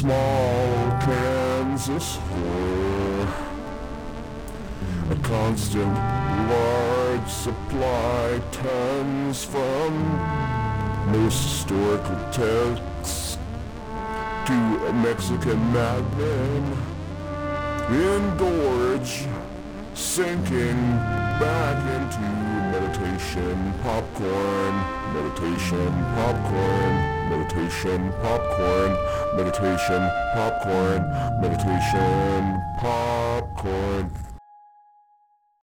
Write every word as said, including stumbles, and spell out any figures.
small Kansas whore. A constant large supply tons from most historical texts to a Mexican madman engorge, sinking back into meditation popcorn, meditation popcorn, meditation popcorn, meditation popcorn, meditation popcorn.